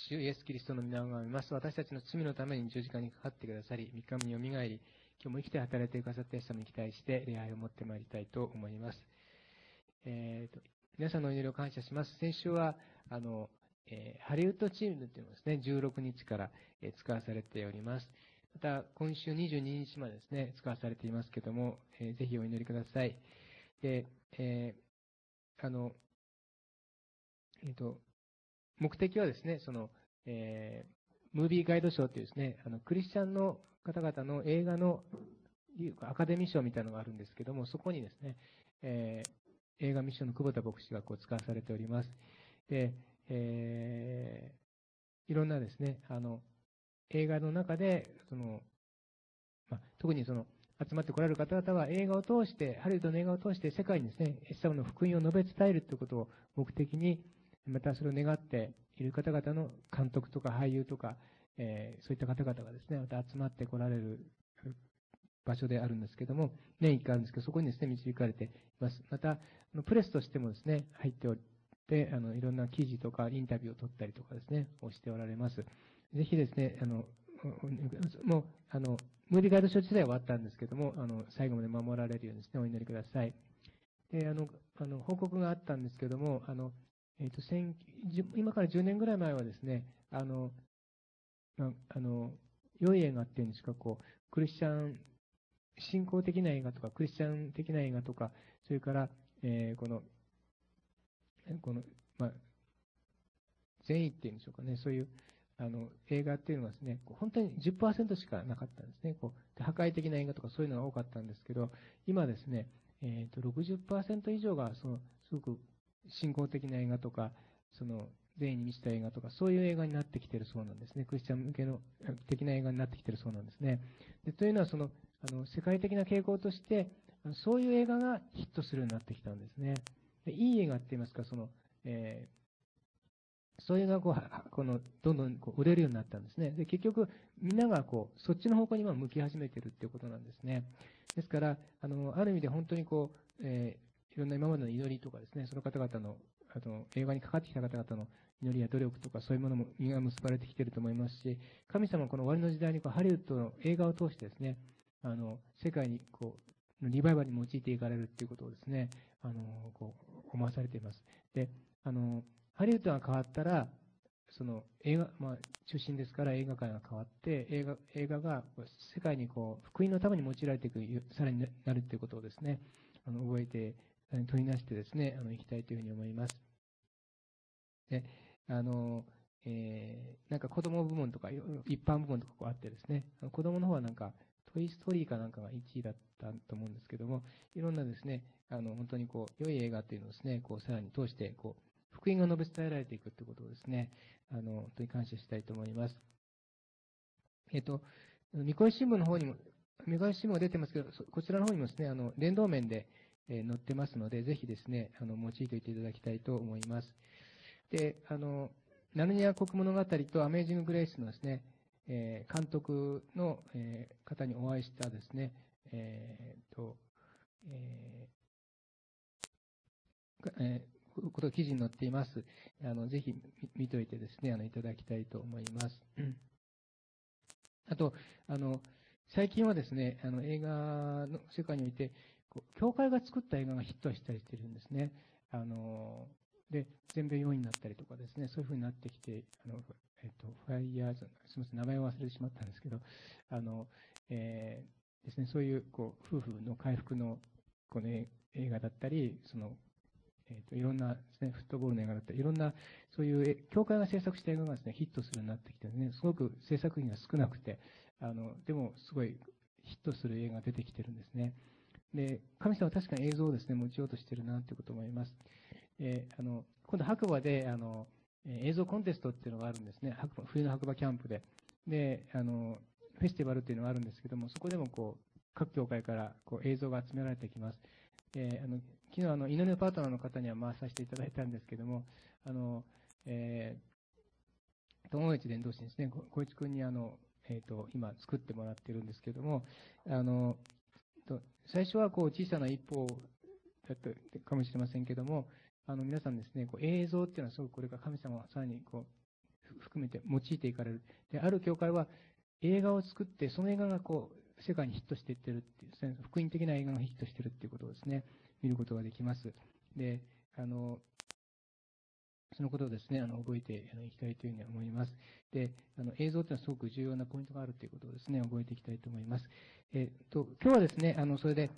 主イエス・キリストの皆を見ます。私たちの罪のために十字架にかかってくださり、三日目によみがえり、今日も生きて働いてくださったイエス様に期待して、礼拝を持ってまいりたいと思います。皆さんのお祈りを感謝します。先週は、ハリウッドチームというのをですね、16日から、使わされております。また、今週22日までですね、使わされていますけれども、ぜひお祈りください。で、目的はですね、ムービーガイド賞というですね、クリスチャンの方々の映画のアカデミー賞みたいなのがあるんですけども、そこにですね、映画ミッションの久保田牧師が使わされております。で、いろんなですね、映画の中で、特に集まってこられる方々は映画を通して、ハリウッドの映画を通して世界にですね、イエス様の福音を述べ伝えるということを目的に、またそれを願っている方々の監督とか俳優とか、そういった方々がですね、また集まってこられる場所であるんですけども、年1回あるんですけど、そこにですね、導かれています。また、プレスとしてもですね、入っておって、いろんな記事とかインタビューを取ったりとかですね、をしておられます。ぜひですね、もう、ムービーガイド賞自体は終わったんですけども、最後まで守られるようにですね、お祈りください。で、報告があったんですけども、今から10年ぐらい前はですね、良い映画っていうんですか、クリスチャン、信仰的な映画とか、クリスチャン的な映画とか、それから、善意っていうんでしょうかね、そういう、映画っていうのはですね、本当に 10% しかなかったんですね。破壊的な映画とかそういうのが多かったんですけど、今ですね、60% 以上が、すごく信仰的な映画とか、善意に満ちた映画とか、そういう映画になってきているそうなんですね。クリスチャン向けの的な映画になってきているそうなんですね。でというのは、世界的な傾向として、そういう映画がヒットするようになってきたんですね。でいい映画って言いますか、そういうのがどんどん売れるようになったんですね。で、結局、みんながそっちの方向に今向き始めているっていうことなんですね。ですから、ある意味で本当にいろんな今までの祈りとかですね、その方々の、映画にかかってきた方々の祈りや努力とか、そういうものも実が結ばれてきていると思いますし、神様はこの終わりの時代にハリウッドの映画を通してですね、世界にリバイバルに用いていかれるっていうことをですね、思わされています。で、ハリウッドが変わったら、映画、中心ですから映画界が変わって、映画が世界に福音のために用いられていく、さらになるということをですね、覚えて、取りなしてですね、いきたいというふうに思います。で、なんか子供部門とか、一般部門とかあってですね、子供の方はなんか、トイ・ストーリーかなんかが1位だったと思うんですけども、いろんなですね、本当に良い映画っていうのをですね、さらに通して、福音が述べ伝えられていくということをですね、本当に感謝したいと思います。三越新聞の方にも、三越新聞が出てますけど、こちらの方にもですね、連動面で載ってますので、ぜひですね、用いておいていただきたいと思います。で、ナルニア国物語とアメージング・グレイスのですね、監督の方にお会いしたですね、ことが記事に載っています。ぜひ見ておいてですね、いただきたいと思います。あと、最近はですね、映画の世界において、教会が作った映画がヒットしたりしているんですね。で、全米4位になったりとかですね、そういうふうになってきて、ファイヤーズ、すみません、名前を忘れてしまったんですけど、ですね、そういう、夫婦の回復の、映画だったり、いろんなですね、フットボールの映画だったり、いろんな、そういう、教会が制作した映画がですね、ヒットするようになってきてですね、すごく制作費が少なくて、でも、すごいヒットする映画が出てきてるんですね。で、神様は確かに映像をですね、用いようとしてるなということを思います。今度白馬で映像コンテストっていうのがあるんですね。冬の白馬キャンプで。で、フェスティバルっていうのがあるんですけども、そこでも各教会から映像が集められてきます。昨日祈りのパートナーの方には回させていただいたんですけども、友達伝道師ですね、小市君に今作ってもらってるんですけども、最初は小さな一歩だったかもしれませんけども、皆さんですね、映像っていうのはすごくこれから神様はさらに含めて用いていかれる。で、ある教会は映画を作って、その映画が世界にヒットしていってるっていうですね、福音的な映画がヒットしているっていうことをですね、見ることができます。で、そのことをですね、覚えていきたいというふうに思います。で、映像というのはすごく重要なポイントがあるということをですね、覚えていきたいと思います。今日はですね、それで、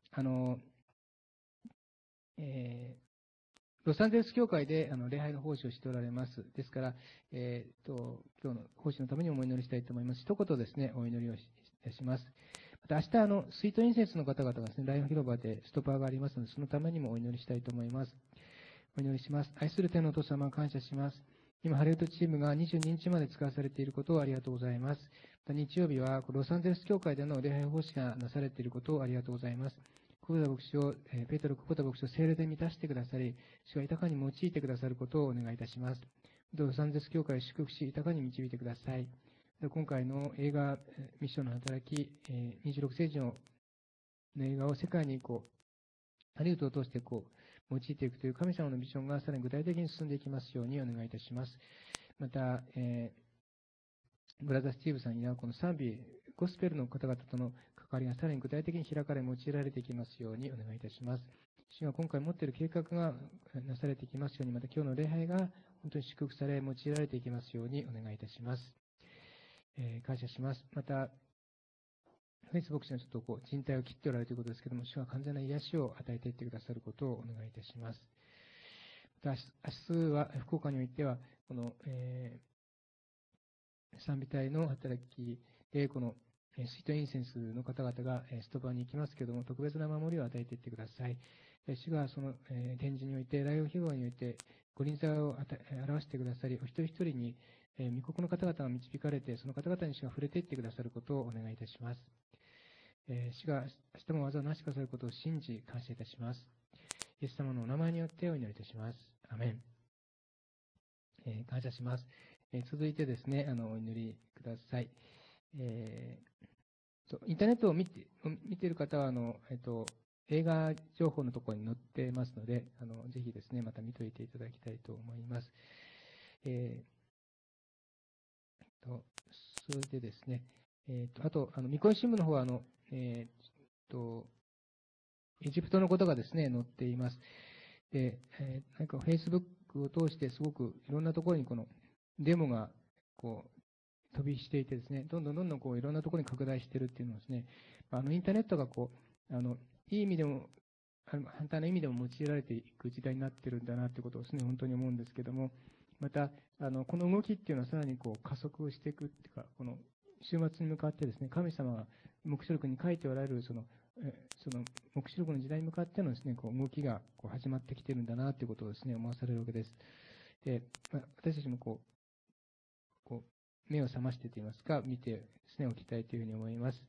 ロサンゼルス教会で礼拝の奉仕をしておられます。ですから、今日の奉仕のためにお祈りしたいと思います。一言ですね、お祈りをいたします。また明日、スイートインセンスの方々がですね、ライブ広場でストッパーがありますので、そのためにもお祈りしたいと思います。お祈りします。愛する天のお父様、感謝します。今、ハリウッドチームが22日まで使わされていることをありがとうございます。また日曜日はロサンゼルス教会での礼拝奉仕がなされていることをありがとうございます。久保田牧師を、ペテロ・久保田牧師を聖霊で満たしてくださり、主が豊かに用いてくださることをお願いいたします。ロサンゼルス教会を祝福し、豊かに導いてください。今回の映画、ミッションの働き、26世紀の映画を世界にハリウッドを通して用いていくという神様のビジョンがさらに具体的に進んでいきますようにお願いいたします。また、ブラザー・スティーブさんにはこの賛美、ゴスペルの方々との関わりがさらに具体的に開かれ、用いられていきますようにお願いいたします。主が今回持っている計画がなされていきますように、また今日の礼拝が本当に祝福され、用いられていきますようにお願いいたします。感謝します。また、フェイス牧師のちょっと人体を切っておられるということですけれども、主は完全な癒しを与えていってくださることをお願いいたします。また明日は、福岡においては、この、賛美隊の働きで、このスイートインセンスの方々がストバに行きますけれども、特別な守りを与えていってください。主がその展示において、ライオン広場において、ご臨在を表してくださり、お一人一人に御国の方々が導かれて、その方々に主が触れていってくださることをお願いいたします。主が明日も技をなしてくださることを信じ、感謝いたします。イエス様のお名前によってお祈りいたします。アメン。感謝します。続いてですね、お祈りください。インターネットを見ている方は、映画情報のところに載っていますので、ぜひですね、また見といていただきたいと思います。それでですね、あと、ミコイ新聞の方は、エジプトのことがですね、載っています。で、なんか Facebook を通してすごくいろんなところにこのデモが飛びしていてですね、どんどんいろんなところに拡大しているっていうのはですね、インターネットがいい意味でも、反対の意味でも用いられていく時代になっているんだなということをですね、本当に思うんですけども、また、この動きっていうのはさらに加速していくっていうか、この週末に向かってですね、神様が黙示録に書いておられるその黙示録の時代に向かってのですね、動きが始まってきているんだなということをですね、思わされるわけです。で、私たちも目を覚ましてといいますか、見てですね、おきたいというふうに思います。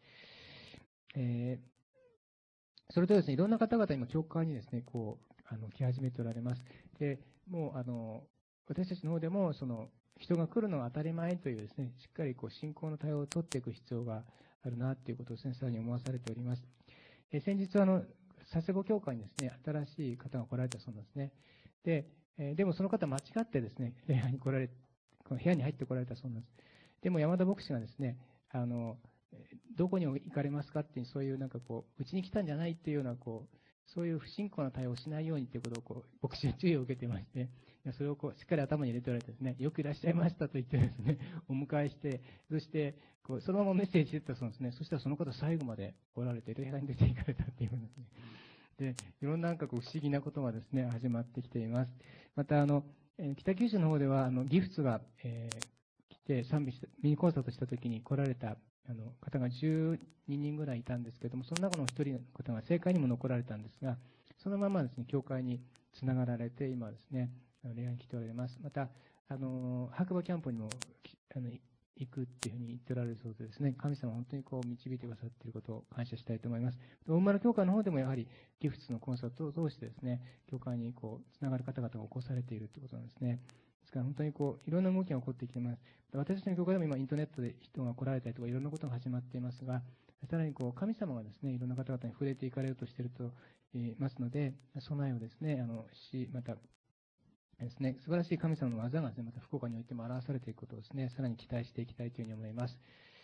それとですね、いろんな方々今、教会にですね、来始めておられます。で、もう、私たちの方でも、人が来るのが当たり前というですね、しっかり信仰の対応を取っていく必要があるなということをですね、さらに思わされております。先日、佐世保教会にですね、新しい方が来られたそうなんですね。でもその方間違ってですね、礼拝に来られ、この部屋に入って来られたそうなんです。でも山田牧師がですね、どこに行かれますかっていう、そういううちに来たんじゃないっていうような、そういう不信仰な対応をしないようにということを、牧師は注意を受けていまして、それをしっかり頭に入れておられてですね、よくいらっしゃいましたと言ってですね、お迎えして、そして、そのままメッセージしてたそうですね。そしたらその方最後まで来られて、礼拝に出て行かれたっていうんですね。で、いろんな不思議なことがですね、始まってきています。また、北九州の方では、ギフツが、来て賛美して、ミニコンサートした時に来られた方が12人ぐらいいたんですけれども、その中の一人の方が正解にも残られたんですが、そのままですね、教会につながられて、今ですね、礼拝に来ておられます。また、白馬キャンプにも行くっていうふうに言っておられるそうでですね、神様は本当に導いてくださっていることを感謝したいと思います。大丸教会の方でもやはりギフツのコンサートを通してですね、教会につながる方々が起こされているということなんですね。ですから本当にいろんな動きが起こってきています。私たちの教会でも今インターネットで人が来られたりとかいろんなことが始まっていますが、さらに神様がですね、いろんな方々に触れていかれようとしていると言いますので、備えをですね、またですね、素晴らしい神様の技がですね、また福岡においても表されていくことをですね、さらに期待していきたいというふうに思います。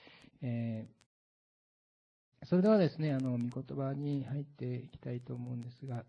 それではですね、御言葉に入っていきたいと思うんですが、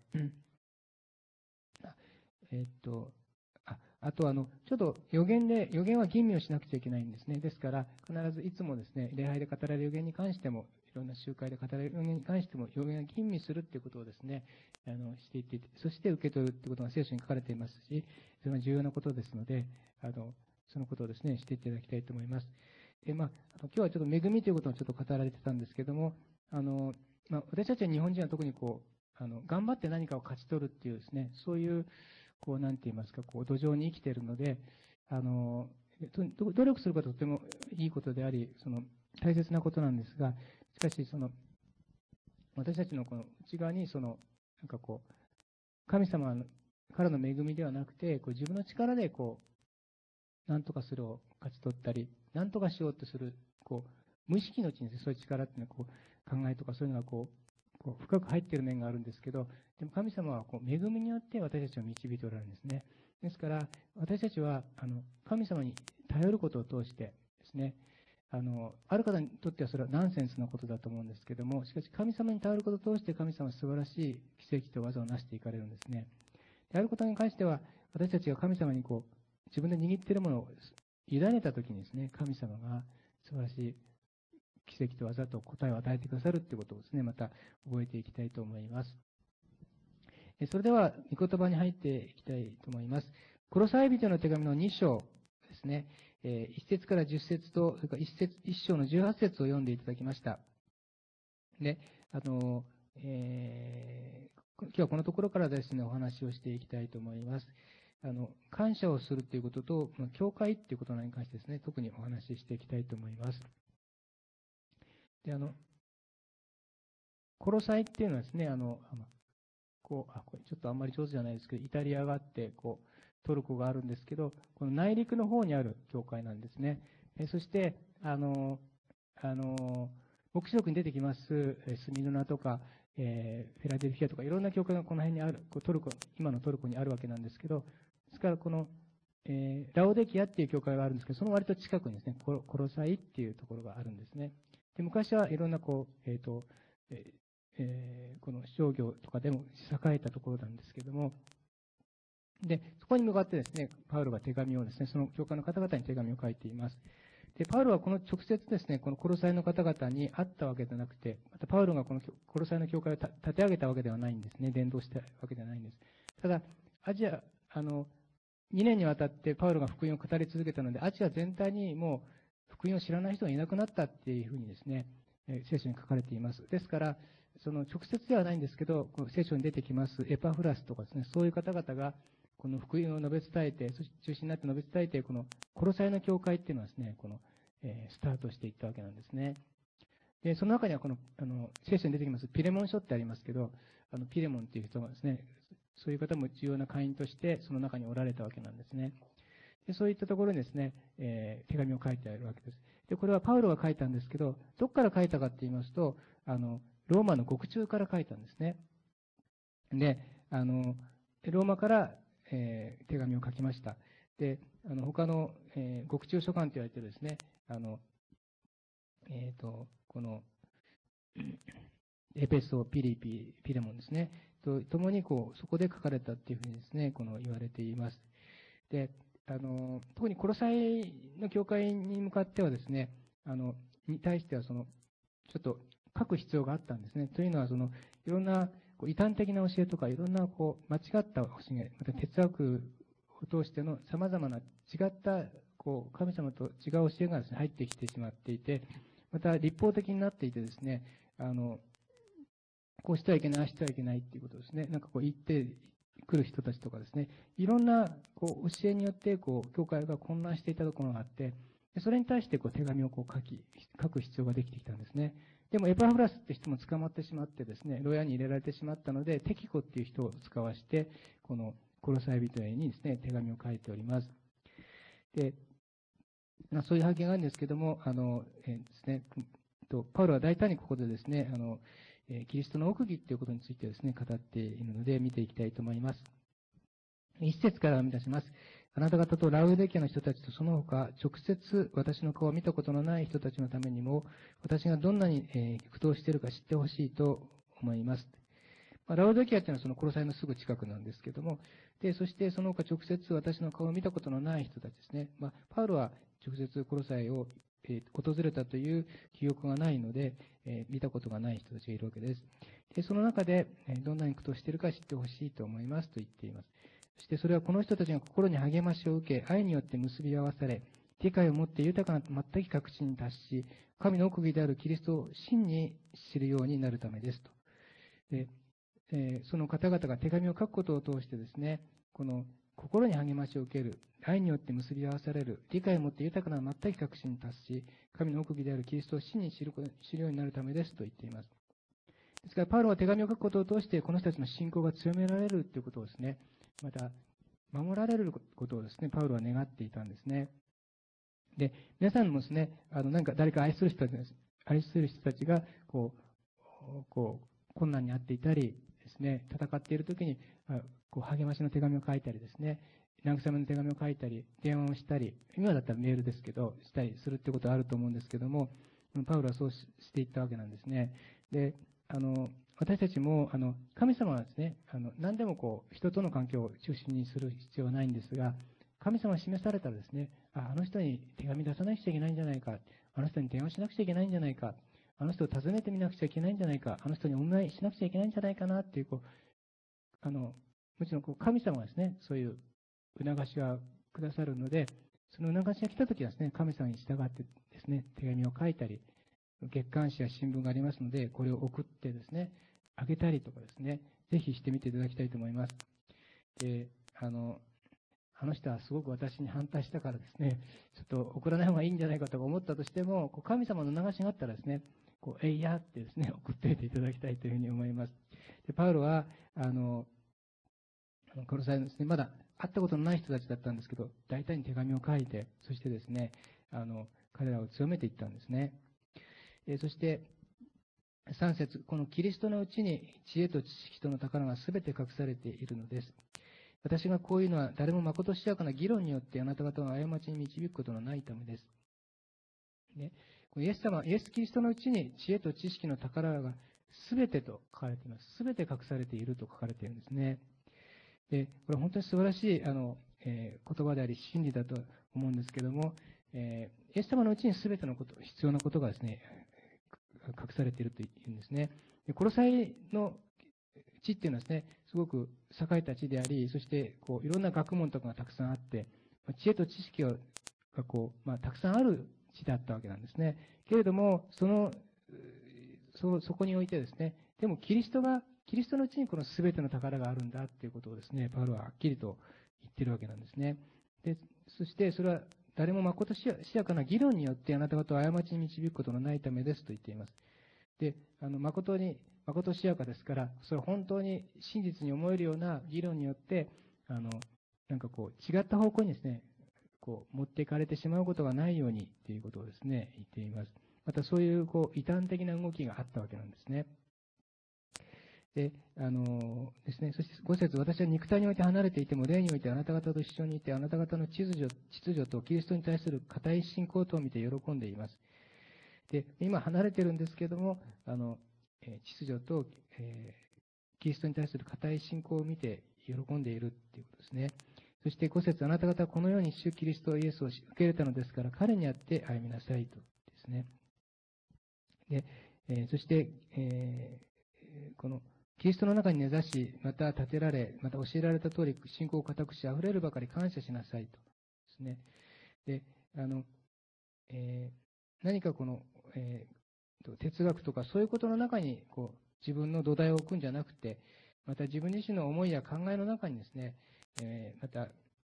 あとちょっと予言は吟味をしなくちゃいけないんですね。ですから、必ずいつもですね、礼拝で語られる予言に関しても、いろんな集会で語られる予言に関しても、予言は吟味するということをですね、していって、そして受け取るということが聖書に書かれていますし、それは重要なことですので、そのことをですね、していただきたいと思います。今日はちょっと恵みということをちょっと語られてたんですけども、私たちは日本人は特に頑張って何かを勝ち取るっていうですね、そういう、なんて言いますか、土壌に生きているので、努力することはとてもいいことであり、大切なことなんですが、しかし、私たちのこの内側に、神様からの恵みではなくて、自分の力で、何とかするを勝ち取ったり、何とかしようとする、無意識のうちにそういう力っていうのは、考えとかそういうのが深く入っている面があるんですけど、でも神様は恵みによって私たちを導いておられるんですね。ですから、私たちは神様に頼ることを通してですね、ある方にとってはそれはナンセンスなことだと思うんですけども、しかし神様に頼ることを通して神様は素晴らしい奇跡と技を成していかれるんですね。であることに関しては、私たちが神様に自分で握っているものを委ねたときにですね、神様が素晴らしい奇跡と技と答えを与えてくださるということをですね、また覚えていきたいと思います。それでは、御言葉に入っていきたいと思います。コロサイ人の手紙の2章ですね、1節から10節と、それから1章の18節を読んでいただきました。で、今日はこのところからですね、お話をしていきたいと思います。感謝をするということと、教会ということに関してですね、特にお話ししていきたいと思います。で、コロサイっていうのはですね、これちょっとあんまり上手じゃないですけど、イタリアがあって、トルコがあるんですけど、この内陸の方にある教会なんですね。そして、黙示録に出てきます、スミルナとか、フェラデルフィアとか、いろんな教会がこの辺にある、今のトルコにあるわけなんですけど、ですからこの、ラオデキアっていう教会があるんですけど、その割と近くにですね、コロサイっていうところがあるんですね。で、昔はいろんなこの商業とかでも栄えたところなんですけども、で、そこに向かってですね、パウロが手紙をですね、その教会の方々に手紙を書いています。で、パウロはこの直接ですね、このコロサイの方々に会ったわけではなくて、またパウロがこのコロサイの教会を立て上げたわけではないんですね、伝道したわけではないんです。ただ、2年にわたってパウロが福音を語り続けたので、アジア全体にもう福音を知らない人がいなくなったっていうふうにですね、聖書に書かれています。ですから、その直接ではないんですけど、この聖書に出てきますエパフラスとかですね、そういう方々がこの福音を述べ伝えて、そして中心になって述べ伝えて、このコロサイの教会っていうのはですね、スタートしていったわけなんですね。で、その中には聖書に出てきますピレモン書ってありますけど、ピレモンっていう人がですね、そういう方も重要な会員としてその中におられたわけなんですね。で、そういったところにですね、手紙を書いてあるわけです。で、これはパウロが書いたんですけど、どこから書いたかって言いますと、ローマの獄中から書いたんですね。で、ローマから、手紙を書きました。で、他の、獄中書簡と言われているですね、この、エペソ、ピレモンですね、ともにそこで書かれたっていうふうにですね、言われています。で、特にコロサイの教会に向かってはですね、に対してはちょっと書く必要があったんですね。というのは、いろんな異端的な教えとか、いろんな間違った教え、また哲学を通しての様々な違った神様と違う教えがですね、入ってきてしまっていて、また立法的になっていてですね、こうしてはいけない、ああしてはいけないっていうことですね。なんか言ってくる人たちとかですね、いろんな教えによって教会が混乱していたところがあって、それに対して手紙を書く必要ができてきたんですね。でもエパフラスって人も捕まってしまってですね、牢屋に入れられてしまったので、テキコっていう人を使わして、このコロサイ人へにですね、手紙を書いております。で、そういう背景があるんですけども、ですね、パウロは大胆にここでですね、キリストの奥義ということについてですね、語っているので見ていきたいと思います。 一節から見出します。あなた方とラウデキアの人たちとその他、直接私の顔を見たことのない人たちのためにも、私がどんなに苦闘しているか知ってほしいと思います。ラウデキアというのはそのコロサイのすぐ近くなんですけども、で、そしてその他直接私の顔を見たことのない人たちですね。パウロは直接コロサイを訪れたという記憶がないので、見たことがない人たちがいるわけです。で、その中で、どんなに苦闘しているか知ってほしいと思いますと言っています。そしてそれはこの人たちが心に励ましを受け、愛によって結び合わされ、理解を持って豊かな全く確信に達し、神の奥義であるキリストを真に知るようになるためですと。で、その方々が手紙を書くことを通してですね、この心に励ましを受ける、愛によって結び合わされる、理解を持って豊かな全く確信に達し、神の奥義であるキリストを真に知るようになるためですと言っています。ですから、パウロは手紙を書くことを通して、この人たちの信仰が強められるということをですね、また、守られることをですね、パウロは願っていたんですね。で、皆さんもですね、なんか誰か愛する人たちが、困難にあっていたりですね、戦っているときに、励ましの手紙を書いたりですね、慰めの手紙を書いたり、電話をしたり、今だったらメールですけど、したりするってことはあると思うんですけども、パウロはそうしていったわけなんですね。で、私たちも、神様はですね、何でも人との関係を中心にする必要はないんですが、神様が示されたらですね、あの人に手紙出さなくちゃいけないんじゃないか、あの人に電話しなくちゃいけないんじゃないか、あの人を訪ねてみなくちゃいけないんじゃないか、あの人にお見舞いしなくちゃいけないんじゃないかなっていう、もちろん神様がですね、そういう促しはくださるので、その促しが来たときはですね、神様に従ってですね、手紙を書いたり、月刊誌や新聞がありますので、これを送ってですね、あげたりとかですね、ぜひしてみていただきたいと思います。で、あの人はすごく私に反対したからですね、ちょっと送らない方がいいんじゃないかと思ったとしても、神様の流しがあったらですね、えいやってですね、送っておいていただきたいというふうに思います。で、パウロは、コロサイのですね、まだ会ったことのない人たちだったんですけど、大体に手紙を書いて、そしてですね、彼らを強めていったんですね。そして、3節、このキリストのうちに知恵と知識との宝がすべて隠されているのです。私がこういうのは誰もまことしやかな議論によってあなた方を過ちに導くことのないためです。ね、イエス・キリストのうちに知恵と知識の宝がすべてと書かれています。すべて隠されていると書かれているんですね。で、これは本当に素晴らしい言葉であり真理だと思うんですけども、イエス様のうちにすべてのこと、必要なことがですね、隠されているというんですね。で、コロサイの地っていうのはですね、すごく栄えた地であり、そしていろんな学問とかがたくさんあって、知恵と知識がたくさんある地だったわけなんですね。けれども、そこにおいてですね、でもキリストのうちにこの全ての宝があるんだっていうことをですね、パウロははっきりと言ってるわけなんですね。で、そしてそれは誰も誠しやかな議論によってあなた方を過ちに導くことのないためですと言っています。で、誠しやかですから、それは本当に真実に思えるような議論によって、違った方向にですね、持っていかれてしまうことがないようにということをですね、言っています。またそういう異端的な動きがあったわけなんですね。で、ですね、そして5節、私は肉体において離れていても、霊においてあなた方と一緒にいて、あなた方の秩序とキリストに対する固い信仰とを見て喜んでいます。で、今離れてるんですけれども、秩序と、キリストに対する固い信仰を見て喜んでいるということですね。そして5節、あなた方はこのように主キリストイエスを受け入れたのですから、彼にあって歩みなさいとですね。で、そして、このキリストの中に根ざし、また立てられ、また教えられた通り、信仰を固くし、溢れるばかり感謝しなさいとですね。で、何か哲学とかそういうことの中に自分の土台を置くんじゃなくて、また自分自身の思いや考えの中にですね、また、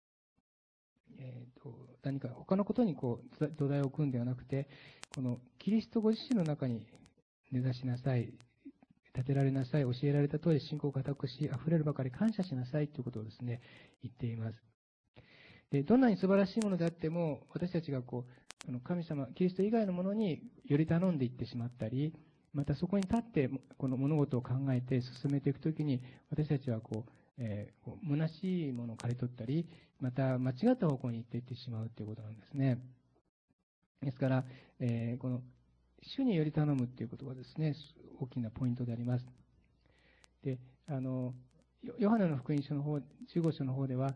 何か他のことに土台を置くんではなくて、このキリストご自身の中に根ざしなさい、立てられなさい、教えられた通り信仰を固くし、溢れるばかり感謝しなさいということをですね、言っています。で、どんなに素晴らしいものであっても、私たちが神様、キリスト以外のものにより頼んでいってしまったり、またそこに立ってこの物事を考えて進めていくときに、私たちは虚しいものを刈り取ったり、また間違った方向に行っていってしまうということなんですね。ですから、この主により頼むということがですね、大きなポイントであります。で、ヨハネの福音書の方、15章の方では、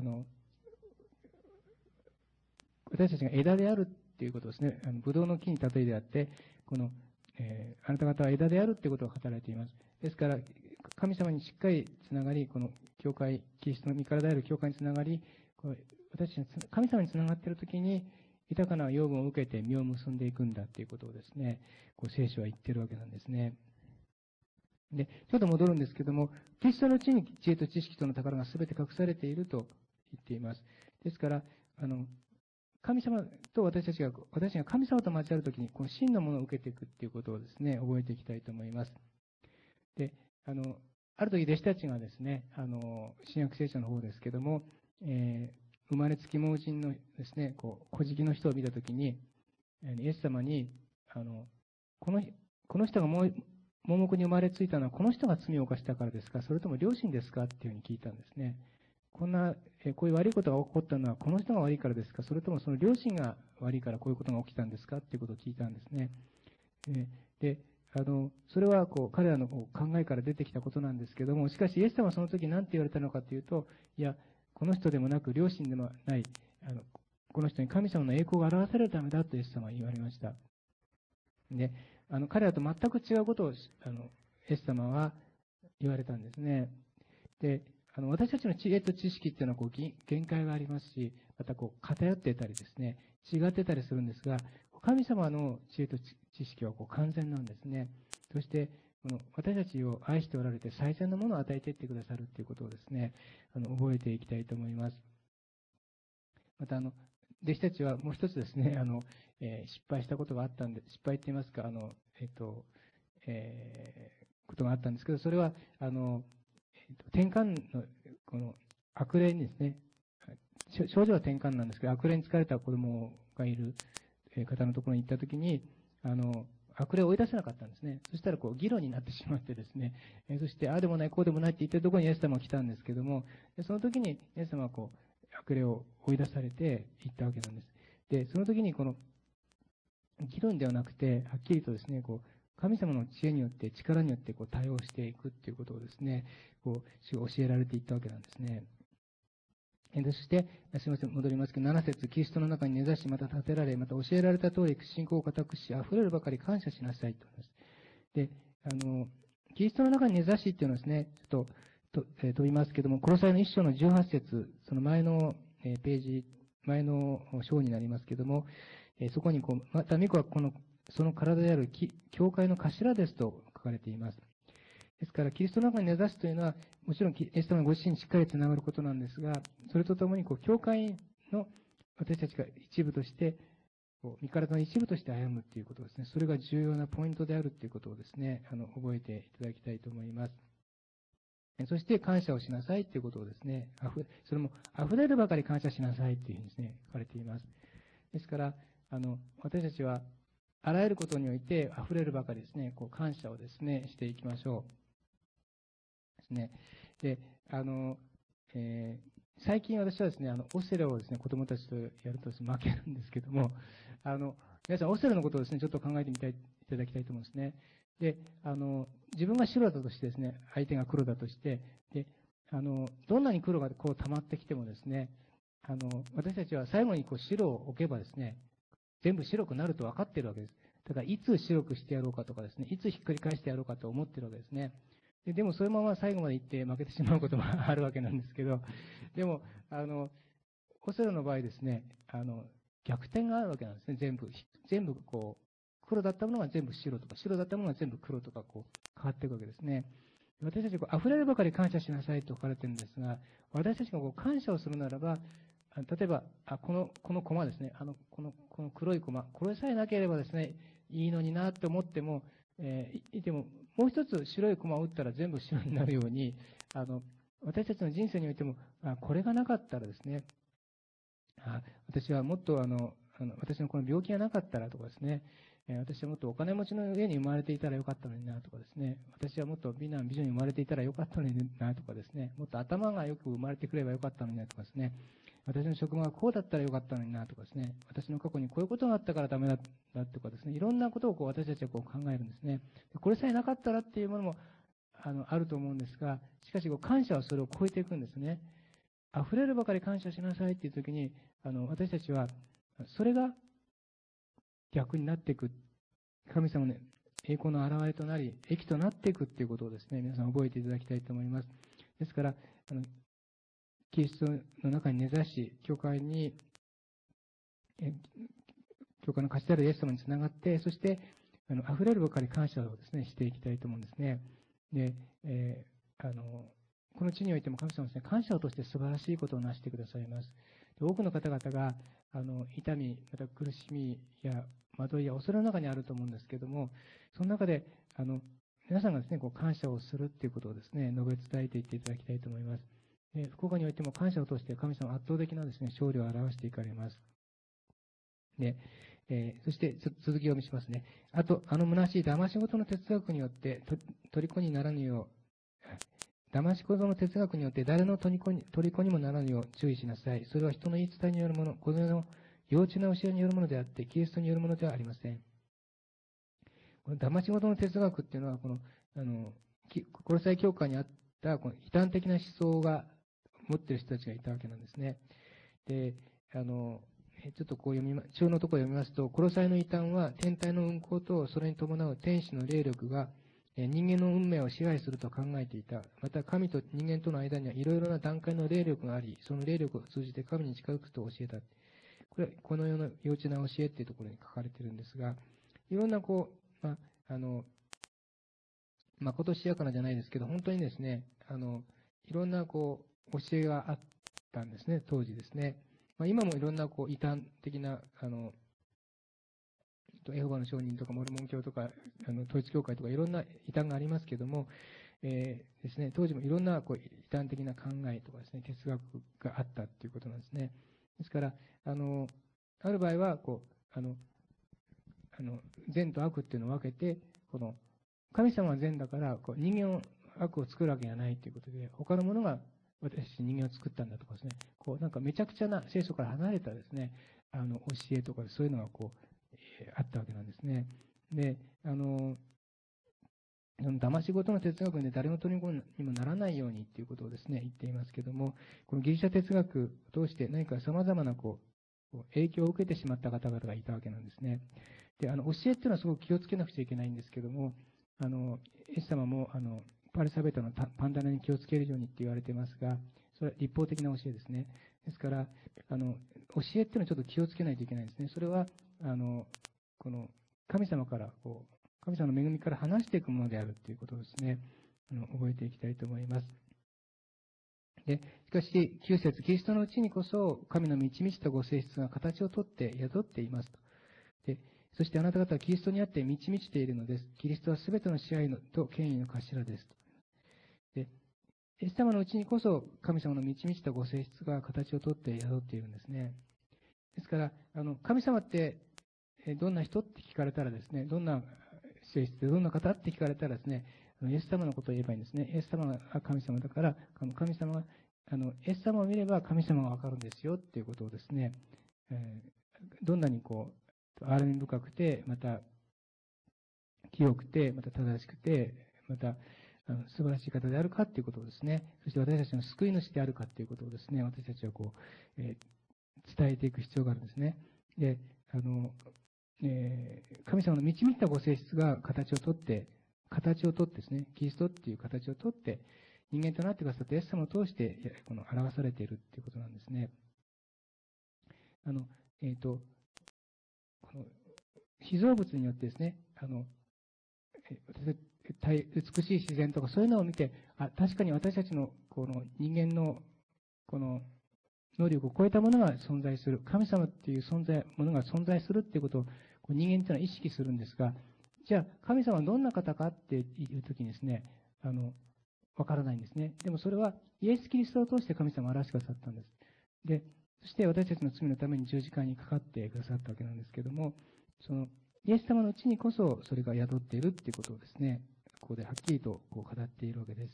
私たちが枝であるということですね、ブドウの木に例えであって、あなた方は枝であるということを語られています。ですから、神様にしっかりつながり、この教会、キリストの身体である教会につながり、私たちが神様につながっているときに、豊かな養分を受けて実を結んでいくんだということをですね、聖書は言っているわけなんですね。で、ちょっと戻るんですけども、キリストのうちに知恵と知識との宝が全て隠されていると言っています。ですから、神様と私たちが神様と交わるときに、この真のものを受けていくということをですね、覚えていきたいと思います。で、ある時弟子たちがですね、新約聖書の方ですけども、生まれつき盲人のですね、小じの人を見たときに、イエス様に、この人が盲目に生まれついたのはこの人が罪を犯したからですか、それとも両親ですかっていうふうに聞いたんですね。こういう悪いことが起こったのはこの人が悪いからですか、それともその両親が悪いからこういうことが起きたんですかっていうことを聞いたんですね。で、それは彼らの考えから出てきたことなんですけども、しかしイエス様はその時何て言われたのかというと、いや、この人でもなく両親でもない、この人に神様の栄光が表されるためだとイエス様は言われました。で、彼らと全く違うことをイエス様は言われたんですね。で、私たちの知恵と知識っていうのは限界がありますし、また偏っていたりですね、違ってたりするんですが、神様の知恵と知識は完全なんですね。そして、私たちを愛しておられて最善のものを与えていってくださるということをですね、覚えていきたいと思います。また、弟子たちはもう一つですね、失敗したことがあったんで、失敗って言いますか、ことがあったんですけど、それは、転換の、悪霊にですね、症状は転換なんですけど、悪霊に疲れた子供がいる方のところに行ったときに、悪霊を追い出せなかったんですね。そしたら議論になってしまってですね、そしてああでもないこうでもないって言ってるところにイエス様が来たんですけども、その時にイエス様は悪霊を追い出されて行ったわけなんです。で、その時に議論ではなくて、はっきりとですね、神様の知恵によって、力によって対応していくっていうことをですね、主が教えられていったわけなんですね。そして、すみません、戻りますけど、7節、キリストの中に根ざし、また立てられ、また教えられた通り、信仰を固くし、溢れるばかり感謝しなさいと言います。で、キリストの中に根ざしっていうのはですね、ちょっと飛びますけども、コロサイの1章の18節、その前のページ、前の章になりますけども、そこにまた御子はその体である教会の頭ですと書かれています。ですから、キリストの中に根ざすというのは、もちろんイエス様ご自身にしっかりつながることなんですが、それとともに教会の私たちが一部として、身体の一部として歩むということですね。それが重要なポイントであるということをですね、覚えていただきたいと思います。そして感謝をしなさいということをですね、それも溢れるばかり感謝しなさいというふうにですね、書かれています。ですから、私たちはあらゆることにおいて溢れるばかりですね、感謝をですね、していきましょう。ですね。で、最近私はですね、オセロをですね、子供たちとやると負けるんですけども、皆さんオセロのことをですね、ちょっと考えていただきたいと思うんですね。で、自分が白だとしてですね、相手が黒だとして、で、どんなに黒が溜まってきてもですね、私たちは最後に白を置けばですね、全部白くなると分かっているわけです。だから、いつ白くしてやろうかとかですね、いつひっくり返してやろうかと思っているわけですね。でも、そのまま最後まで行って負けてしまうこともあるわけなんですけど、でも、オセロの場合ですね、逆転があるわけなんですね、全部黒だったものが全部白とか、白だったものが全部黒とか変わっていくわけですね。私たちは溢れるばかり感謝しなさいと書かれているんですが、私たちが感謝をするならば、例えば、この駒ですね、この黒い駒、これさえなければですね、いいのになって思っても、でも、もう一つ白い駒を打ったら全部白になるように、私たちの人生においても、これがなかったらですね、私はもっと私のこの病気がなかったらとかですね、 私はもっとお金持ちの家に生まれていたらよかったのになとかですね、私はもっと美男美女に生まれていたらよかったのになとかですね、もっと頭がよく生まれてくればよかったのになとかですね、私の職場がこうだったらよかったのになとかですね、私の過去にこういうことがあったからダメだとかですね、いろんなことを私たちは考えるんですね。これさえなかったらっていうものもあると思うんですが、しかし感謝はそれを超えていくんですね。溢れるばかり感謝しなさいっていう時に、私たちはそれが逆になっていく、神様の栄光の現れとなり、益となっていくっていうことをですね、皆さん覚えていただきたいと思います。ですから、キリストの中に根ざし、教会の頭であるイエス様につながって、そして、溢れるばかり感謝をですね、していきたいと思うんですね。で、この地においても神様はですね、感謝を通して素晴らしいことをなしてくださいます。で、多くの方々が、痛み、また苦しみや惑いや恐れの中にあると思うんですけれども、その中で、皆さんがですね、感謝をするっていうことをですね、述べ伝えていっていただきたいと思います。福岡においても感謝を通して神様は圧倒的なですね、勝利を表していかれます。で、そして続きを読みしますね。あと、虚しい騙し事の哲学によって虜にならぬよう、騙し事の哲学によって誰の虜にもならぬよう注意しなさい。それは人の言い伝えによるもの、この世の幼稚な教えによるものであって、キリストによるものではありません。この騙し事の哲学っていうのは、コロサイ教会にあったこの異端的な思想が持っている人たちがいたわけなんですね。で、ちょっと中のところを読みますと、コロサイの異端は天体の運行とそれに伴う天使の霊力が人間の運命を支配すると考えていた。また神と人間との間にはいろいろな段階の霊力があり、その霊力を通じて神に近づくと教えた。この世の幼稚な教えっていうところに書かれているんですが、いろんなまことしやかなじゃないですけど、本当にですね、いろんな教えがあったんですね、当時ですね。今もいろんな異端的な、エホバの証人とかモルモン教とか、統一教会とかいろんな異端がありますけども、ですね、当時もいろんな異端的な考えとかですね、哲学があったということなんですね。ですから、ある場合は、善と悪っていうのを分けて、神様は善だから、人間を悪を作るわけがないということで、他のものが私人間を作ったんだとかですね、なんかめちゃくちゃな聖書から離れたですね、教えとかそういうのがあったわけなんですね。で、騙し事の哲学で誰の虜にもならないようにということをですね、言っていますけども、このギリシャ哲学を通して何か様々な影響を受けてしまった方々がいたわけなんですね。で、教えっていうのはすごく気をつけなくちゃいけないんですけども、イエス様も、パルサベタのパンダナに気をつけるようにって言われてますが、それは立法的な教えですね。ですから、教えっていうのはちょっと気をつけないといけないんですね。それは、この神様から、神様の恵みから離していくものであるということをですね、覚えていきたいと思います。で、しかし、9節、キリストのうちにこそ、神の満ち満ちたご性質が形をとって宿っていますと。で、そしてあなた方はキリストにあって満ち満ちているのです。キリストはすべての支配と権威の頭ですと。で、イエス様のうちにこそ神様の満ち満ちたご性質が形をとって宿っているんですね。ですから、神様ってどんな人って聞かれたらですね、どんな性質でどんな方って聞かれたらですね、イエス様のことを言えばいいんですね。イエス様が神様だから、神様が、イエス様を見れば神様がわかるんですよっていうことをですね、どんなに憐れみ深くて、また清くて、また正しくて、また素晴らしい方であるかということをですね、そして私たちの救い主であるかということをですね、私たちは伝えていく必要があるんですね。で、神様の満ち満ちたご性質が形をとってですね、キリストっていう形をとって、人間となってくださってイエス様を通して表されているということなんですね。この被造物によってですね、美しい自然とかそういうのを見て、確かに私たちの人間の能力を超えたものが存在する、神様っていうものが存在するっていうことを人間っていうのは意識するんですが、じゃあ神様はどんな方かっていうときにですね、わからないんですね。でもそれはイエス・キリストを通して神様を表してくださったんです。で、そして私たちの罪のために十字架にかかってくださったわけなんですけども、 イエス様のうちにこそそれが宿っているっていうことをですね、ここではっきりとこう語っているわけです。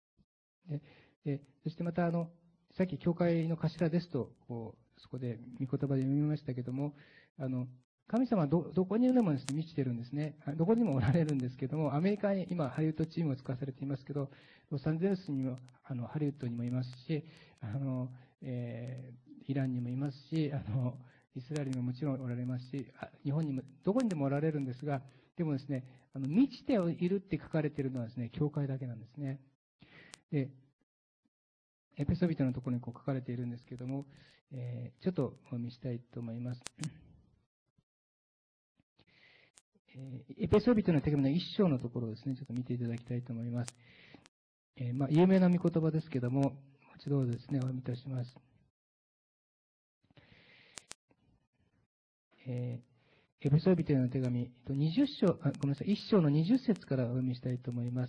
そしてまたさっき教会の頭ですと、そこで御言葉で読みましたけども、神様はどこにでもですね、満ちてるんですね。どこにもおられるんですけども、アメリカに今、ハリウッドチームを使わされていますけど、ロサンゼルスにも、ハリウッドにもいますし、イランにもいますし、イスラエルにももちろんおられますし、日本にも、どこにでもおられるんですが、でもですね、満ちているって書かれているのはですね、教会だけなんですね。で、エペソビトのところにこう書かれているんですけども、ちょっとお読みしたいと思います。エペソビトの手紙の一章のところをですね、ちょっと見ていただきたいと思います。有名な御言葉ですけども、もう一度ですね、お読みいたします。エペソビトへの手紙、20章、ごめんなさい、1章の20節からお読みしたいと思います。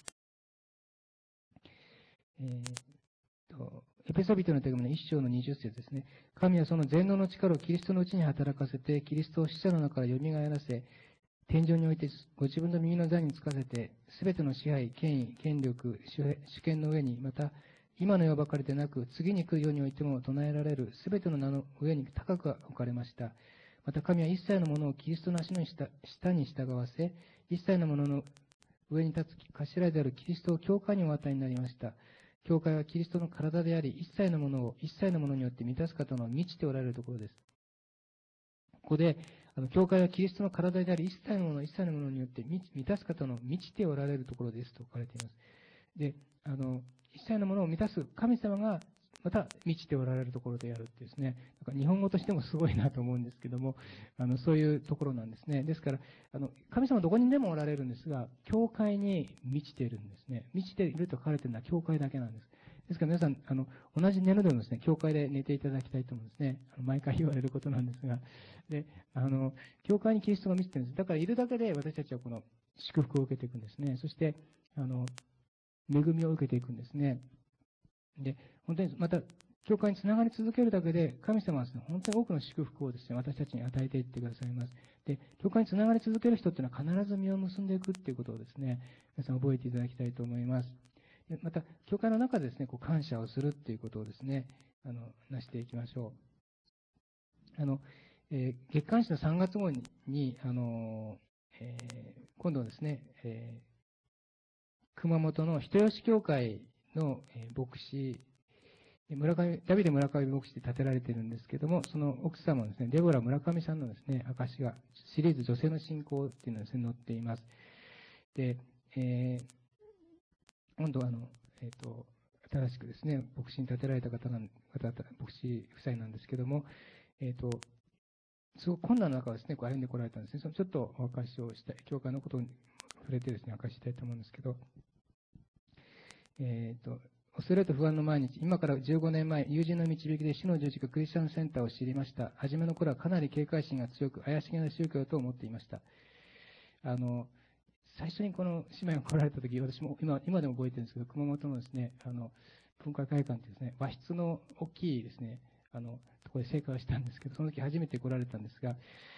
エペソビトの手紙の1章の20節ですね。神はその全能の力をキリストのうちに働かせて、キリストを死者の中から蘇らせ、天上においてご自分の右の座につかせて、すべての支配、権威、権力、主権の上に、また、今の世ばかりでなく、次に来る世においても唱えられるすべての名の上に高く置かれました。また神は一切のものをキリストの足の下に従わせ、一切のものの上に立つ頭であるキリストを教会にお与えになりました。教会はキリストの体であり、一切のものを一切のものによって満たす方の満ちておられるところです。ここで、教会はキリストの体であり、一切のものによって満たす方の満ちておられるところですと書かれています。で、一切のものを満たす神様が、また満ちておられるところであるってですね、だから日本語としてもすごいなと思うんですけども、そういうところなんですね。ですから、神様どこにでもおられるんですが、教会に満ちているんですね。満ちていると書かれているのは教会だけなんです。ですから皆さん、同じ寝るでもですね、教会で寝ていただきたいと思うんですね。毎回言われることなんですが、で、教会にキリストが満ちているんです。だからいるだけで私たちはこの祝福を受けていくんですね。そして、恵みを受けていくんですね。で、本当にまた、教会につながり続けるだけで、神様はですね、本当に多くの祝福をですね、私たちに与えていってくださいます。で、教会につながり続ける人っていうのは必ず実を結んでいくっていうことをですね、皆さん覚えていただきたいと思います。また、教会の中でですね、感謝をするっていうことをですね、なしていきましょう。月刊誌の3月号に、今度はですね、熊本の人吉教会の牧師、ダビデ村上牧師で建てられているんですけども、その奥様のですね、デボラ村上さんのですね、証が、シリーズ女性の信仰っていうのがですね、載っています。で、今度新しくですね、牧師に建てられた牧師夫妻なんですけども、すごく困難な中をですね、歩んでこられたんですね。ちょっとお証しをしたい、教会のことに触れてですね、明かしたいと思うんですけど、恐れと不安の毎日、今から15年前、友人の導きで死の十字架クリスチャンセンターを知りました。初めの頃はかなり警戒心が強く、怪しげな宗教と思っていました。最初にこの姉妹が来られたとき、私も今でも覚えてるんですけど、熊本のですね、文化会館というですね、和室の大きいですね、ところで聖火をしたんですけど、その時初めて来られたんですが、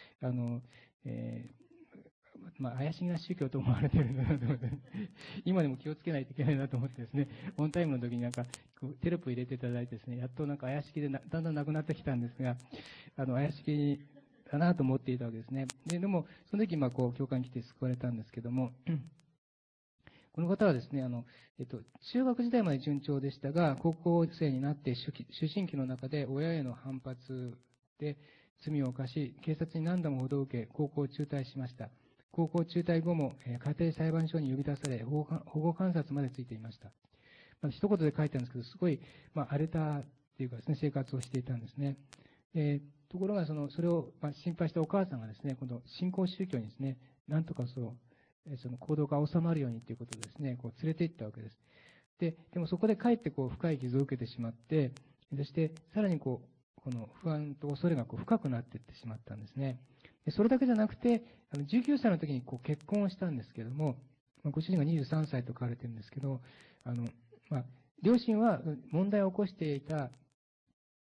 怪しげな宗教と思われているんだなと思って、今でも気をつけないといけないなと思ってですね、オンタイムの時にテロップ入れていただいてですね、やっと怪しげでだんだんなくなってきたんですが、怪しげだなと思っていたわけですね。でも、その時、教会に来て救われたんですけども、この方はですね、中学時代まで順調でしたが、高校生になって思春期の中で親への反発で罪を犯し、警察に何度も補導を受け、高校を中退しました。高校中退後も家庭裁判所に呼び出され、保護観察までついていました。一言で書いてあるんですけど、すごい、荒れたっていうかですね、生活をしていたんですね。ところが、それを心配したお母さんがですね、今度、新興宗教にですね、なんとかその行動が収まるようにということでですね、連れて行ったわけです。でもそこでかえって深い傷を受けてしまって、そしてさらにこの不安と恐れが深くなっていってしまったんですね。でそれだけじゃなくて、19歳の時に結婚をしたんですけれども、ご主人が23歳と書かれてるんですけど、両親は問題を起こしていた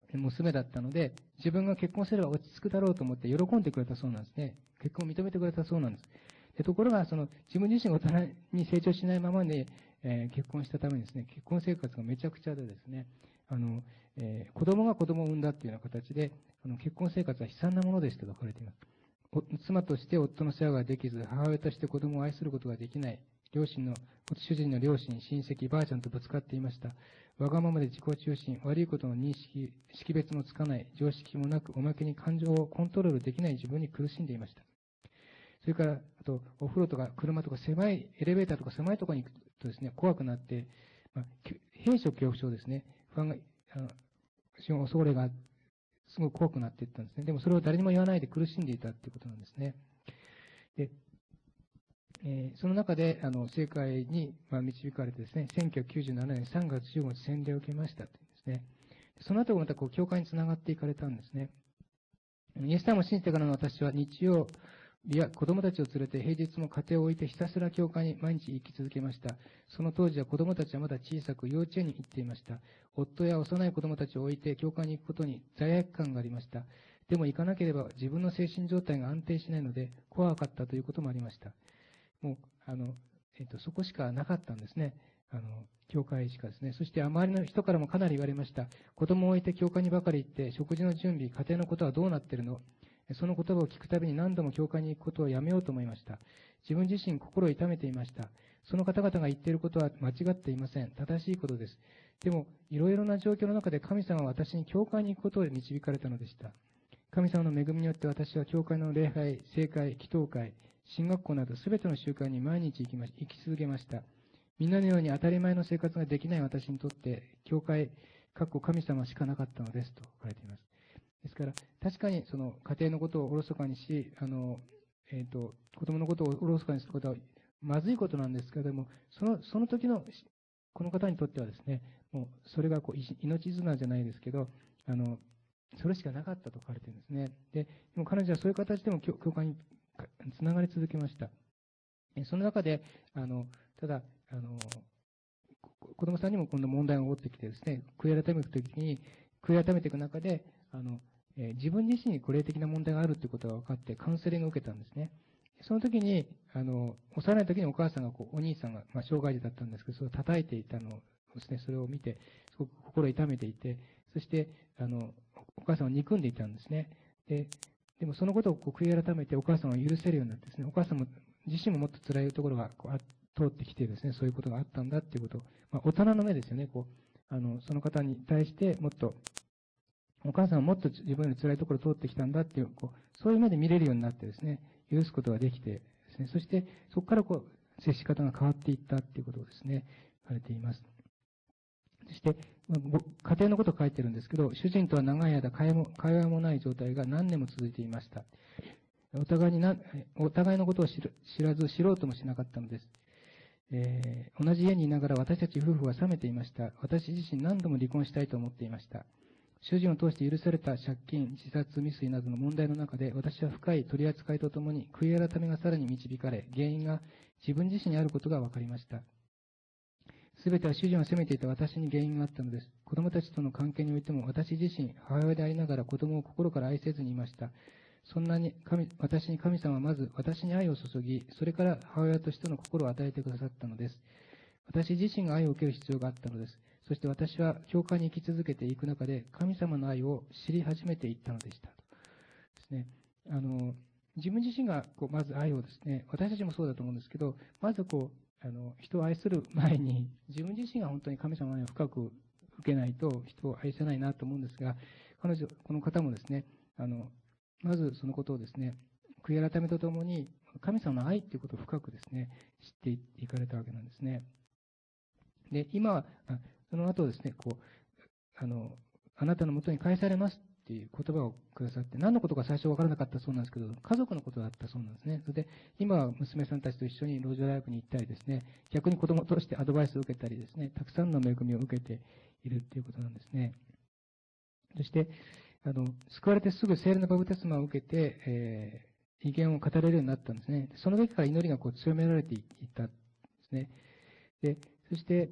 娘だったので、自分が結婚すれば落ち着くだろうと思って喜んでくれたそうなんですね。結婚を認めてくれたそうなんです。ところが、自分自身が大人に成長しないままで、結婚したためにですね、結婚生活がめちゃくちゃでですね、子供が子供を産んだっていうような形で、結婚生活は悲惨なものですと書かれています。妻として夫の世話ができず、母親として子供を愛することができない、主人の両親、親戚、ばあちゃんとぶつかっていました。わがままで自己中心、悪いことの識別もつかない、常識もなく、おまけに感情をコントロールできない自分に苦しんでいました。それから、あと、お風呂とか車とか狭い、エレベーターとか狭いところに行くとですね、怖くなって、閉所恐怖症ですね、不安が、恐れがすごく怖くなっていったんですね。でもそれを誰にも言わないで苦しんでいたということなんですね。で、その中で、政界に導かれてですね、1997年3月15日洗礼を受けましたというんですね。その後また教会につながっていかれたんですね。イエス様を信じてからの私は日曜日や子供たちを連れて平日も家庭を置いてひたすら教会に毎日行き続けました。その当時は子供たちはまだ小さく幼稚園に行っていました。夫や幼い子供たちを置いて教会に行くことに罪悪感がありました。でも行かなければ自分の精神状態が安定しないので怖かったということもありました。もう、そこしかなかったんですね。教会しかですね。そして周りの人からもかなり言われました。子供を置いて教会にばかり行って、食事の準備、家庭のことはどうなっているの？その言葉を聞くたびに何度も教会に行くことをやめようと思いました。自分自身心を痛めていました。その方々が言っていることは間違っていません。正しいことです。でも、いろいろな状況の中で神様は私に教会に行くことを導かれたのでした。神様の恵みによって私は教会の礼拝、聖会、祈祷会、進学校など全ての集会に毎日行き続けました。みんなのように当たり前の生活ができない私にとって、教会、神様しかなかったのですと書かれています。ですから、確かにその家庭のことをおろそかにし、子供のことをおろそかにすることはまずいことなんですけれども、その時のこの方にとってはですね、もうそれが命綱じゃないですけど、それしかなかったと書かれているんですね。でも彼女はそういう形でも教会につながり続けました。その中で、ただ、子供さんにも今度問題が起こってきてですね、悔い改めていく中で、自分自身に霊的な問題があるということが分かってカウンセリングを受けたんですね。その時に、幼い時にお母さんがお兄さんが、障害児だったんですけど、それを叩いていたのですね、それを見て、すごく心を痛めていて、そして、お母さんを憎んでいたんですね。でもそのことを悔い改めてお母さんを許せるようになってですね、お母さんも自身ももっと辛いところが通ってきてですね、そういうことがあったんだっていうことを、大人の目ですよね、その方に対してもっと、お母さんはもっと自分より辛いところを通ってきたんだっていう、そういう目で見れるようになってですね、許すことができてですね、そしてそこから接し方が変わっていったっていうことをですね、言われています。そして、家庭のことを書いてるんですけど、主人とは長い間会話もない状態が何年も続いていました。お互いのことを知らず知ろうともしなかったのです。同じ家にいながら私たち夫婦は冷めていました。私自身何度も離婚したいと思っていました。主人を通して許された借金、自殺未遂などの問題の中で、私は深い取り扱いとともに悔い改めがさらに導かれ、原因が自分自身にあることが分かりました。すべては主人を責めていた私に原因があったのです。子供たちとの関係においても、私自身、母親でありながら子供を心から愛せずにいました。そんなに私に神様はまず私に愛を注ぎ、それから母親としての心を与えてくださったのです。私自身が愛を受ける必要があったのです。そして私は教会に生き続けていく中で、神様の愛を知り始めていったのでした。ですね、自分自身がまず愛をですね、私たちもそうだと思うんですけど、まず人を愛する前に、自分自身が本当に神様の愛を深く受けないと人を愛せないなと思うんですが、この方もですね、まずそのことをですね、悔い改めとともに、神様の愛ということを深くですね、知っていかれたわけなんですね。で、今は、その後ですね、あなたのもとに返されますっていう言葉をくださって、何のことか最初分からなかったそうなんですけど、家族のことだったそうなんですね。それで、今は娘さんたちと一緒に路上大学に行ったりですね、逆に子供を通してアドバイスを受けたりですね、たくさんの恵みを受けているということなんですね。そして、救われてすぐ聖霊のバプテスマを受けて、威厳を語れるようになったんですね。その時から祈りが強められていったんですね。で、そして、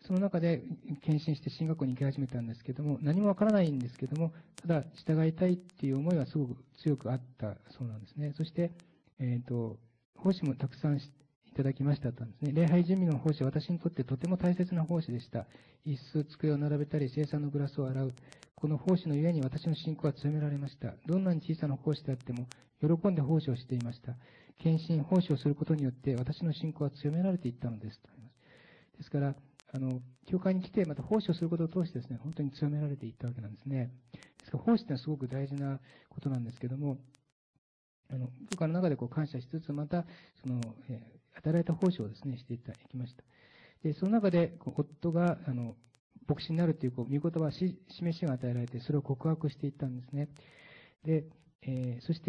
その中で献身して進学校に行き始めたんですけども、何もわからないんですけども、ただ従いたいっていう思いはすごく強くあったそうなんですね。そして、奉仕もたくさんいただきましたとですね。礼拝準備の奉仕は私にとってとても大切な奉仕でした。椅子、机を並べたり、生産のグラスを洗う。この奉仕のゆえに私の信仰は強められました。どんなに小さな奉仕であっても、喜んで奉仕をしていました。献身、奉仕をすることによって私の信仰は強められていったのです。とあります。ですから、教会に来て、また奉仕をすることを通してですね、本当に強められていったわけなんですね。ですから、奉仕というのはすごく大事なことなんですけども、教会の中で感謝しつつ、また、与えられた奉仕をですね、していきました。で、その中で、夫が、牧師になるという、御言葉、示しが与えられて、それを告白していったんですね。で、そして、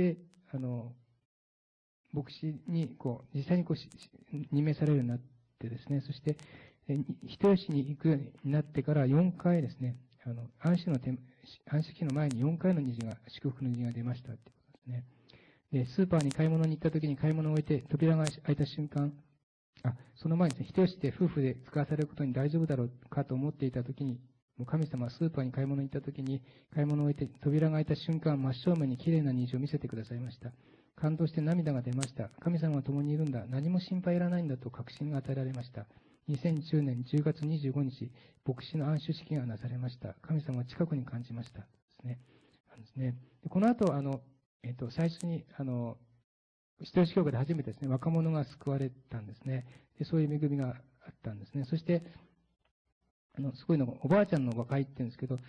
牧師に、実際に任命されるようになってですね、そして、人吉に行くようになってから4回ですね、安息日の前に4回の祝福の虹が出ましたってことですね。で、スーパーに買い物に行った時に買い物を終えて扉が開いた瞬間、その前にですね、人吉で夫婦で使わされることに大丈夫だろうかと思っていた時に、もう神様はスーパーに買い物に行った時に、買い物を終えて扉が開いた瞬間、真正面に綺麗な虹を見せてくださいました。感動して涙が出ました。神様は共にいるんだ。何も心配いらないんだと確信が与えられました。2010年10月25日、牧師の安守式がなされました。神様は近くに感じました。ですね。でこの後、最初に、人吉教会で初めてですね、若者が救われたんですね。でそういう恵みがあったんですね。そして、すごいのが、おばあちゃんの和解って言うんですけど、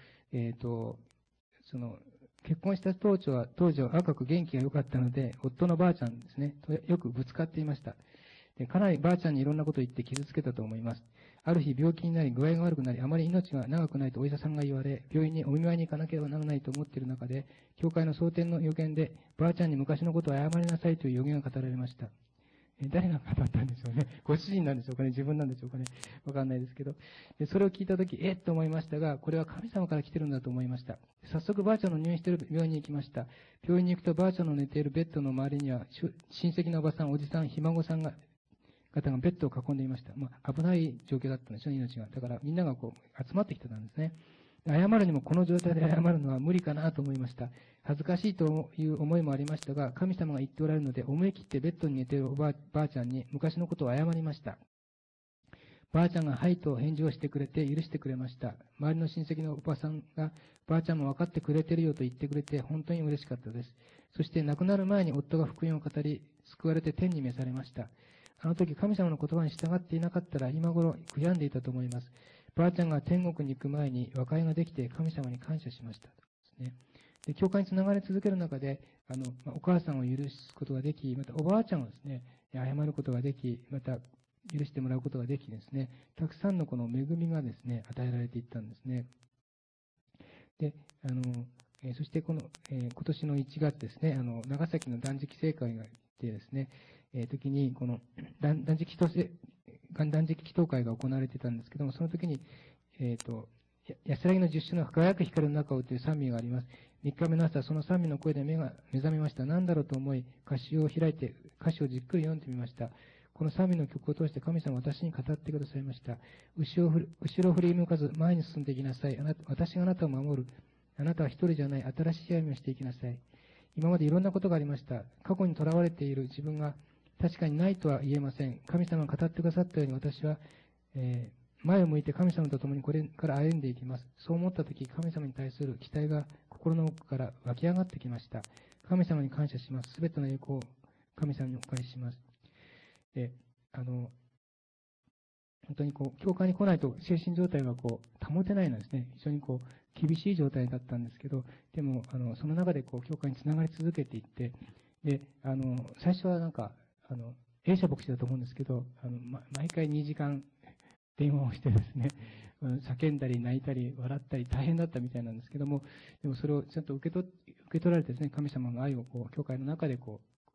結婚した当時は若く元気が良かったので、夫のばあちゃんですね、とよくぶつかっていました。でかなりばあちゃんにいろんなことを言って傷つけたと思います。ある日病気になり具合が悪くなり、あまり命が長くないとお医者さんが言われ、病院にお見舞いに行かなければならないと思っている中で、教会の蒼天の予言で、ばあちゃんに昔のことを謝りなさいという予言が語られました。誰が語ったんでしょうね。ご主人なんでしょうかね。自分なんでしょうかね。わかんないですけど。でそれを聞いたとき、と思いましたが、これは神様から来てるんだと思いました。早速ばあちゃんの入院している病院に行きました。病院に行くとばあちゃんの寝ているベッドの周りには、親戚のおばさん、おじさん、ひ孫さん方がベッドを囲んでいました。危ない状況だったんでしょう、命が。だからみんなが集まってきてたんですね。謝るにもこの状態で謝るのは無理かなと思いました。恥ずかしいという思いもありましたが、神様が言っておられるので、思い切ってベッドに寝ているばあちゃんに昔のことを謝りました。ばあちゃんがはいと返事をしてくれて許してくれました。周りの親戚のおばさんが、ばあちゃんも分かってくれてるよと言ってくれて本当に嬉しかったです。そして亡くなる前に夫が福音を語り、救われて天に召されました。あの時神様の言葉に従っていなかったら今頃悔やんでいたと思います。ばあちゃんが天国に行く前に和解ができて神様に感謝しました。ですね。で教会につながり続ける中で、お母さんを許すことができ、またおばあちゃんをですね、謝ることができ、また許してもらうことができですね、たくさんのこの恵みがですね、与えられていったんですね。で、そして今年の1月ですね、長崎の断食聖会があってですね、時にこの断食祈祷会が行われていたんですけども、その時に、安らぎの十種の輝く光の中をという賛美があります。3日目の朝、その賛美の声で目覚めました。何だろうと思い、歌詞を開いて、歌詞をじっくり読んでみました。この賛美の曲を通して神様は私に語ってくださいました。後ろを振り向かず前に進んでいきなさい。私があなたを守る。あなたは一人じゃない。新しい歩みをしていきなさい。今までいろんなことがありました。過去にとらわれている自分が確かにないとは言えません。神様が語ってくださったように私は、前を向いて神様と共にこれから歩んでいきます。そう思ったとき、神様に対する期待が心の奥から湧き上がってきました。神様に感謝します。すべての栄光を神様にお返しします。で、本当に教会に来ないと精神状態が保てないのですね。非常に厳しい状態だったんですけど、でも、その中で教会につながり続けていって、で、最初はなんか、A 社牧師だと思うんですけど、毎回2時間電話をしてですね、叫んだり泣いたり笑ったり大変だったみたいなんですけども、でもそれをちゃんと受け取られてですね、神様の愛を教会の中で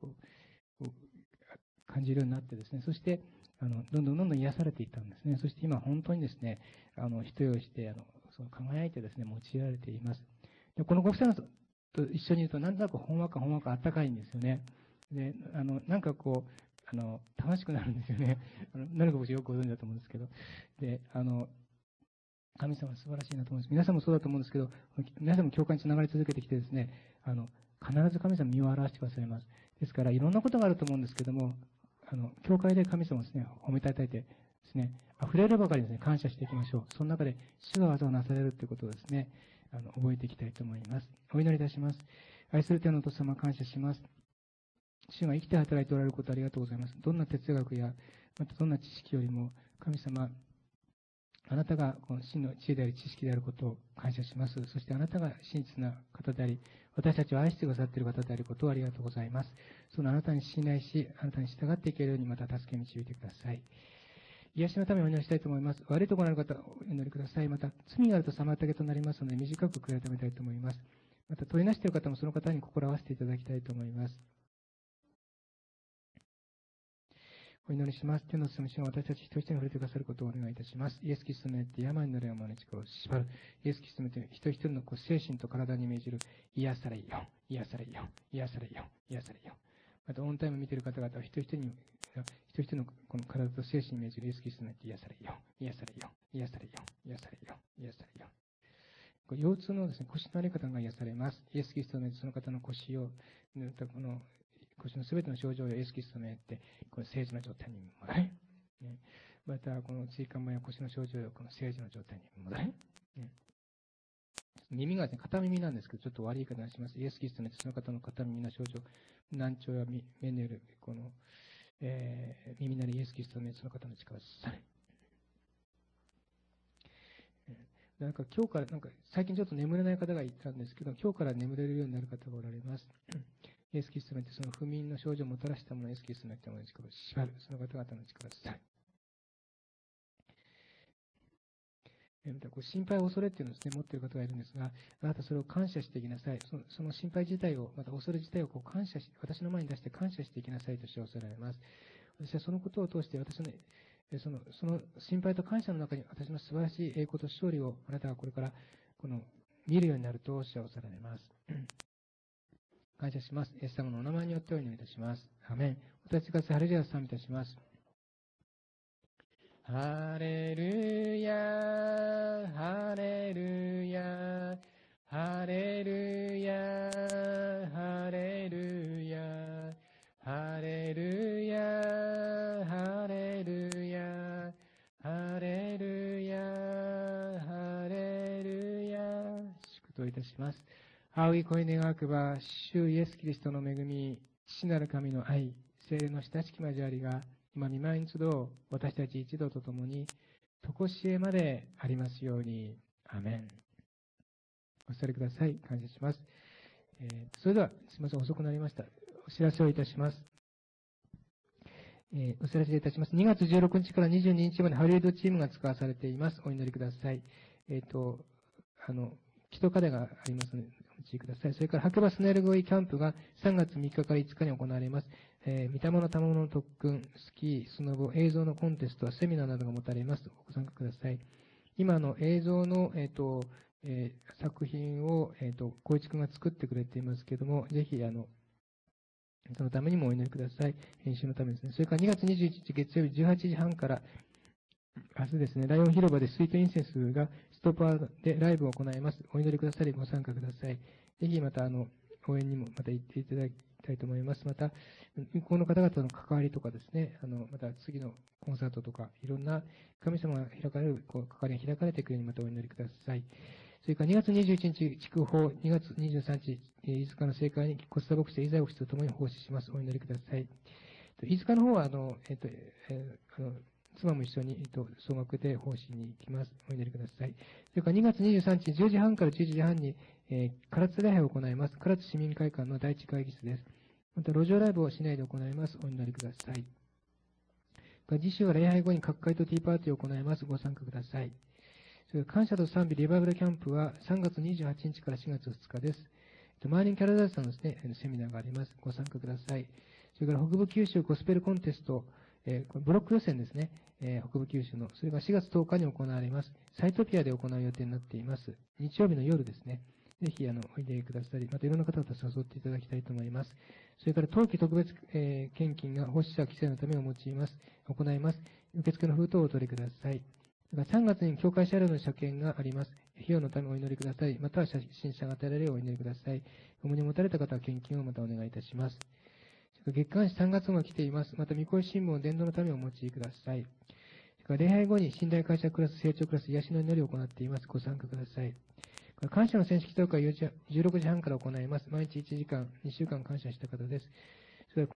感じるようになってですね、そしてどんどん癒されていったんですね。そして今本当にですね、人をしてその輝いてですね、用いられています。でこのご夫妻と一緒にいると、なんとなくほんわかあったかいんですよね。でなんか楽しくなるんですよね。なるかもしよくご存知だと思うんですけど。で神様は素晴らしいなと思います。皆さんもそうだと思うんですけど、皆さんも教会につながり続けてきてですね、必ず神様身を表してくださいます。ですから、いろんなことがあると思うんですけども、教会で神様をですね、褒めたたえてですね、溢れるばかりですね、感謝していきましょう。その中で、主が技をなされるということをですね、覚えていきたいと思います。お祈りいたします。愛する天のお父様、感謝します。主が生きて働いておられることありがとうございます。どんな哲学や、またどんな知識よりも、神様、あなたがこの真の知恵であり知識であることを感謝します。そしてあなたが真実な方であり、私たちを愛してくださっている方であることをありがとうございます。そのあなたに信頼し、あなたに従っていけるようにまた助け導いてください。癒しのためにお祈りしたいと思います。悪いところのある方、お祈りください。また、罪があると妨げとなりますので、短く悔い改めたいと思います。また、問いなしている方もその方に心を合わせていただきたいと思います。お祈りします。天の父の私たち一人一人に触れてくださることをお願いいたします。イエス・キリストによって病になる山の力を縛る。イエス・キリストによって一人一人の精神と体に命じる。癒されよ、癒されよ、癒されよ、癒されよ。また、オンタイム見ている方々は一人一人のこの体と精神に命じるイエス・キリストによって癒されよ、癒されよ、癒されよ、癒されよ、癒されよ。腰痛のですね、腰のあり方が癒されます。イエス・キリストによってその方の腰を、この腰のすべての症状をイエス・キリストによって、この正常な状態に戻れ。また、この椎間板や腰の症状をこの正常な状態に戻れ。耳がですね、片耳なんですけど、ちょっと悪い言い方をします。イエス・キリストによってその方の片耳の症状、難聴や目による、この、耳鳴りイエス・キリストによってその方の力をされ。なんか今日から、最近ちょっと眠れない方がいたんですけど、今日から眠れるようになる方がおられます。イエス・キリストによってその不眠の症状をもたらしたものをイエス・キリストによって力を縛る。その方々の力を伝える。また心配、恐れっていうのをですね、持っている方がいるんですが、あなたそれを感謝していきなさい。その心配自体を、また恐れ自体を感謝し、私の前に出して感謝していきなさいとしておっしゃられます。私はそのことを通して私のその心配と感謝の中に私の素晴らしい栄光と勝利をあなたがこれから見るようになるとおっしゃられます。感謝します。イエス様のお名前によってお祈りいたします。アメン。お立ちください。ハレルヤ賛美いたします。ハレルヤ、ハレルヤ、ハレルヤ、ハレルヤ、ハレルヤ、ハレルヤ、ハレルヤ、ハレルヤ。祝祷いたします。仰ぎ声願わくば、主イエス・キリストの恵み、父なる神の愛、聖霊の親しき交わりが、今見舞いに集う私たち一同と共に、とこしえまでありますように。アメン。お座りください。感謝します。それでは、すみません、遅くなりました。お知らせをいたします。お知らせいたします。2月16日から22日までハリウッドチームが使わされています。お祈りください。基礎課題がありますので、お待ちください。それから、白馬スネルゴイキャンプが3月3日から5日に行われます。御霊の賜物の特訓、スキー、スノボ、映像のコンテスト、セミナーなどが持たれます。ご参加ください。今の映像の、作品を、光一君が作ってくれていますけれども、ぜひ、そのためにもお祈りください。編集のためですね。それから2月21日月曜日18時半から、明日ですね、ライオン広場でスイートインセンスがストッパーでライブを行います。お祈りくださりご参加ください。ぜひまた応援にもまた行っていただきたいと思います。また、この方々の関わりとかですね、また次のコンサートとか、いろんな神様が開かれる、関わりが開かれていくようにまたお祈りください。それから2月21日、筑豊、2月23日、飯塚の正解にコスタ牧師とイザヤ牧師と共に奉仕します。お祈りください。飯塚の方は、妻も一緒に、総額で奉仕に行きます。お祈りください。それから2月23日、10時半から11時半に、唐津礼拝を行います。唐津市民会館の第一会議室です。また、路上ライブを市内で行います。お祈りください。次週は礼拝後に各会とティーパーティーを行います。ご参加ください。それから感謝と賛美リバイバルキャンプは3月28日から4月2日です。マーリン・キャラダースさんのですね、セミナーがあります。ご参加ください。それから北部九州ゴスペルコンテスト、ブロック予選ですね、北部九州の、それが4月10日に行われます。サイトピアで行う予定になっています。日曜日の夜ですね。ぜひ、おいでくださり、またいろんな方々誘っていただきたいと思います。それから、冬季特別、献金が保守者規制のためを用います。行います。受付の封筒をお取りください。 3月に教会車両の車検があります。費用のためお祈りください。または新車が与えられるようお祈りください。重荷を持たれた方は献金をまたお願いいたします。月刊誌3月号が来ています。また、御子新聞を伝道のためお持ちください。礼拝後に信頼感謝クラス、成長クラス、癒しの祈りを行っています。ご参加ください。感謝の選手祈祷会は16時半から行います。毎日1時間、2週間感謝した方です。